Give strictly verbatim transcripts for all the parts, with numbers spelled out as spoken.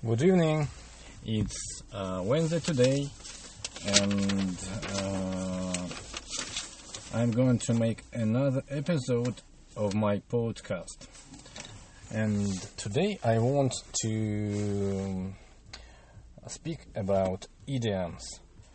Good evening. It's uh, Wednesday today, and uh, I'm going to make another episode of my podcast. And today I want to speak about idioms.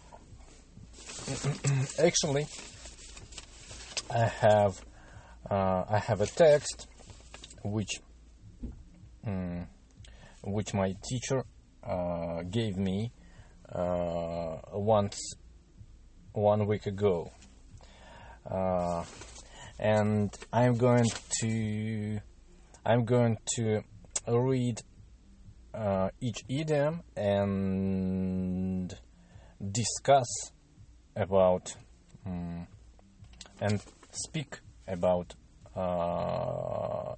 Actually, I have uh, I have a text which. Um, which my teacher uh, gave me uh, once one week ago, uh, and I'm going to I'm going to read uh, each idiom and discuss about um, and speak about uh,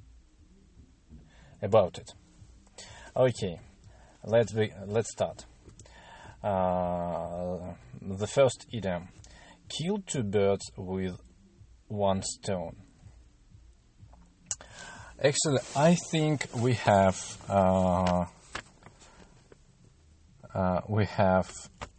about it. Okay, let's be, let's start. Uh, the first idiom: kill two birds with one stone. Actually, I think we have uh, uh, we have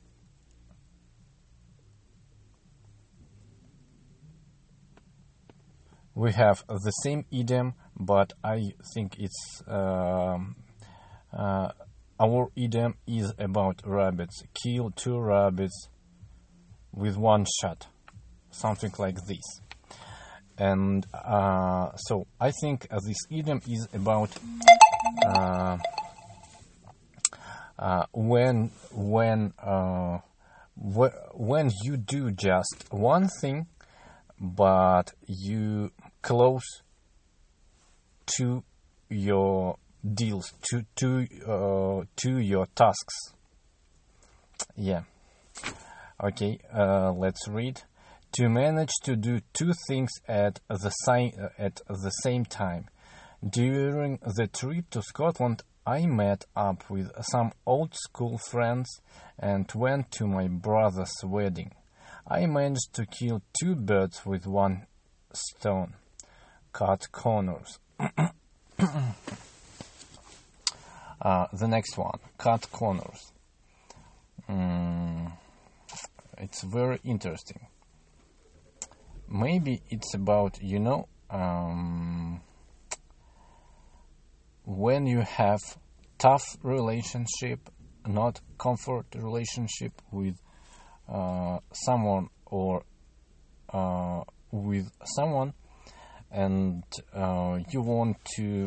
we have the same idiom, but I think it's. Um, Uh, our idiom is about rabbits. Kill two rabbits with one shot. Something like this. And uh, so I think uh, this idiom is about uh, uh, when when uh, wh- when you do just one thing, but you close to your deals to to uh, to your tasks. Yeah. Okay. Uh, let's read. To manage to do two things at the same at the same time. During the trip to Scotland, I met up with some old school friends and went to my brother's wedding. I managed to kill two birds with one stone. Cut corners. Uh, the next one, cut corners. Mm, it's very interesting. Maybe it's about, you know, um, when you have tough relationship, not comfort relationship with uh, someone or uh, with someone, and uh, you want to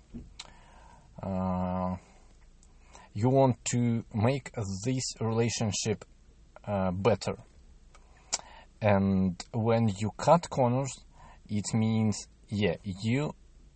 Uh, you want to make this relationship uh, better. And when you cut corners, it means, yeah, you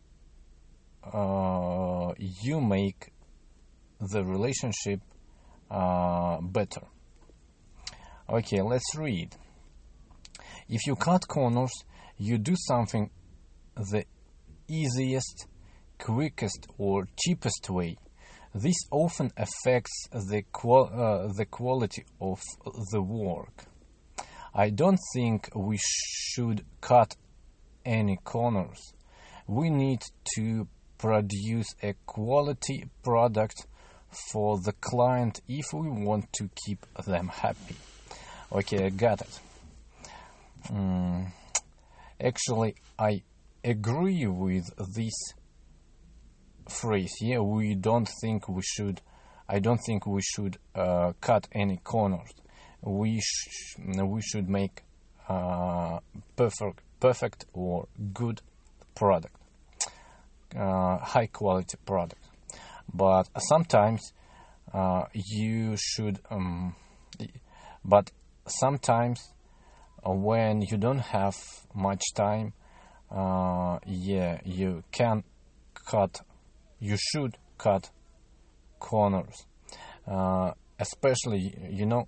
uh, you make the relationship uh, better. Okay, let's read. If you cut corners, you do something the easiest, quickest or cheapest way. This often affects the qual- uh, the quality of the work. I don't think we should cut any corners. We need to produce a quality product for the client if we want to keep them happy. Okay, I got it. Mm, actually, I agree with this phrase. Yeah, we don't think we should. I don't think we should uh, cut any corners. We sh- we should make uh, perfect, perfect or good product, uh, high quality product. But sometimes uh, you should. Um, but sometimes uh, when you don't have much time, uh, yeah, you can cut. You should cut corners, uh, especially, you know,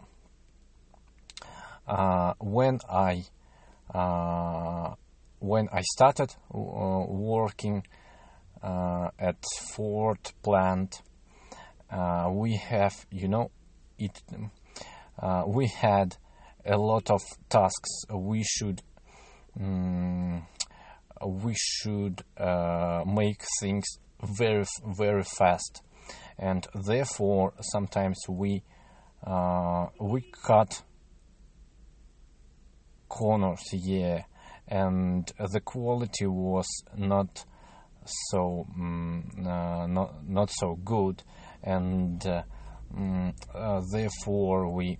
uh, when I uh, when I started uh, working uh, at Ford plant. Uh, we have, you know, it. Uh, we had a lot of tasks. We should. Um, we should uh, make things very very fast, and therefore sometimes we uh, we cut corners, yeah, and the quality was not so um, uh, not not so good, and uh, um, uh, therefore we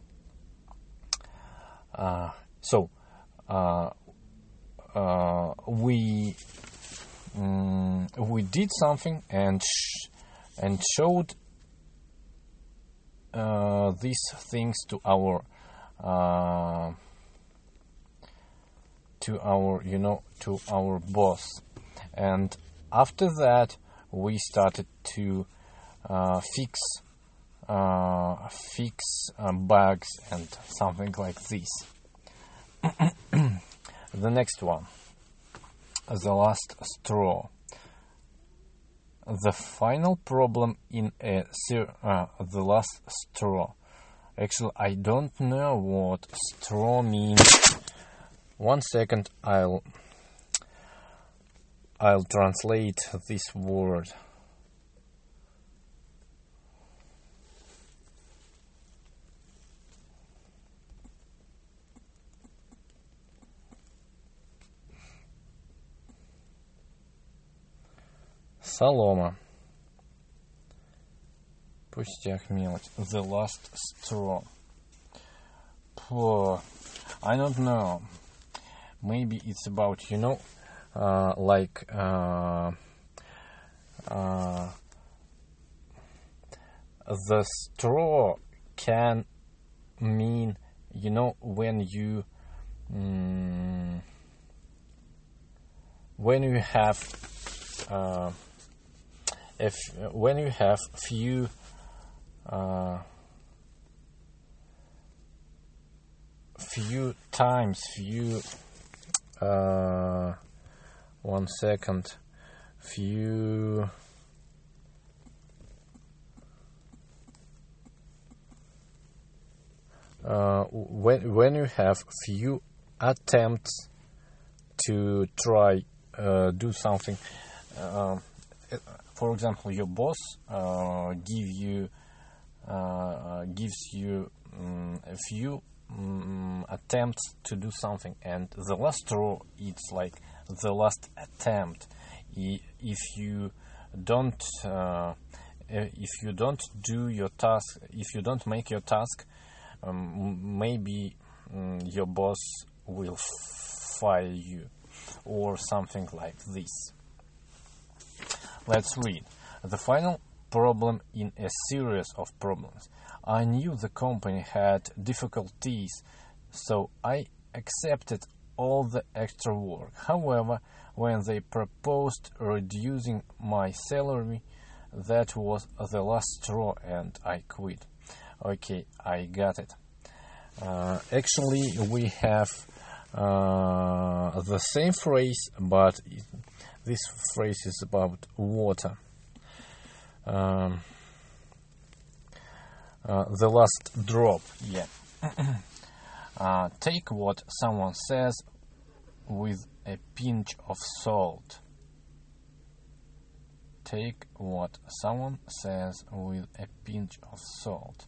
uh, so uh, uh, we um, we did something and sh- and showed uh, these things to our uh, to our you know to our boss, and after that we started to uh, fix uh, fix uh, bugs and something like this. The next one, the last straw. The final problem in a ser- uh, the last straw. Actually, I don't know what straw means. One second, I'll I'll translate this word. Солома. Пустяк, мелочь. The last straw. Poor. I don't know. Maybe it's about, you know, uh, like uh, uh, the straw can mean, you know, when you um, when you have uh, if when you have few uh, few times few uh, one second few uh, when when you have few attempts to try uh, do something. Uh, for example, your boss uh, give you uh, gives you um, a few um, attempts to do something, and the last straw, it's like the last attempt. If you don't uh, if you don't do your task, if you don't make your task, um, maybe um, your boss will fire you or something like this. Let's read. The final problem in a series of problems. I knew the company had difficulties, so I accepted all the extra work. However, when they proposed reducing my salary, that was the last straw and I quit. Okay, I got it. Uh, actually, we have uh, the same phrase, but it, this phrase is about water. Um, uh, the last drop, yeah. uh, take what someone says with a pinch of salt. Take what someone says with a pinch of salt.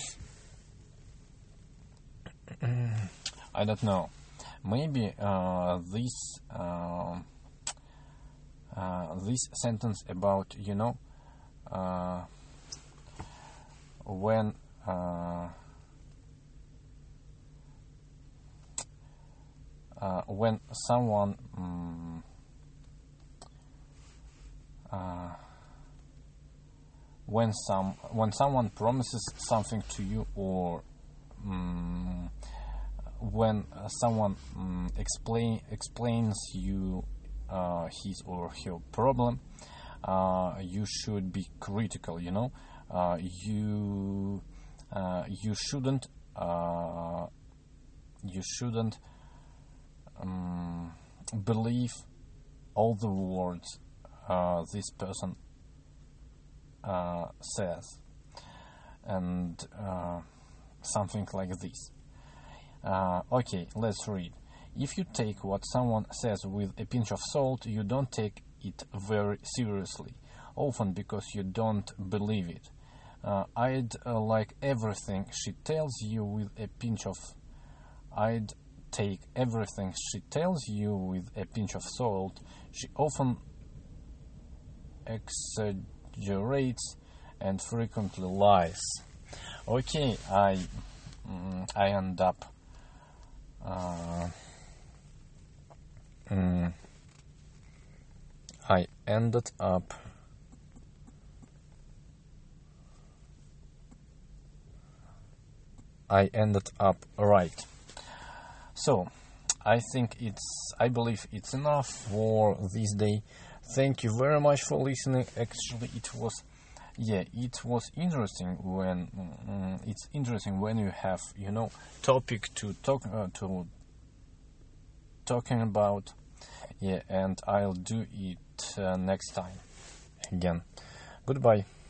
I don't know. Maybe uh, this uh, uh, this sentence about, you know, uh, when uh, uh, when someone um, uh, when some when someone promises something to you, or um, when uh, someone um, explain explains you uh, his or her problem, uh, you should be critical. You know, uh, you uh, you shouldn't uh, you shouldn't um, believe all the words uh, this person uh, says, and uh, something like this. Uh, okay, let's read. If you take what someone says with a pinch of salt, you don't take it very seriously. often because you don't believe it. Uh, I'd uh, like everything she tells you with a pinch of. I'd take everything she tells you with a pinch of salt. She often exaggerates and frequently lies. Okay, I mm, I end up uh, mm, I ended up I ended up right. So, I think it's, I believe it's enough for this day. Thank you very much for listening. Actually, it was, yeah, it was interesting when, mm, it's interesting when you have, you know, topic to talk, uh, to talking about. Yeah, and I'll do it uh, next time again. Goodbye.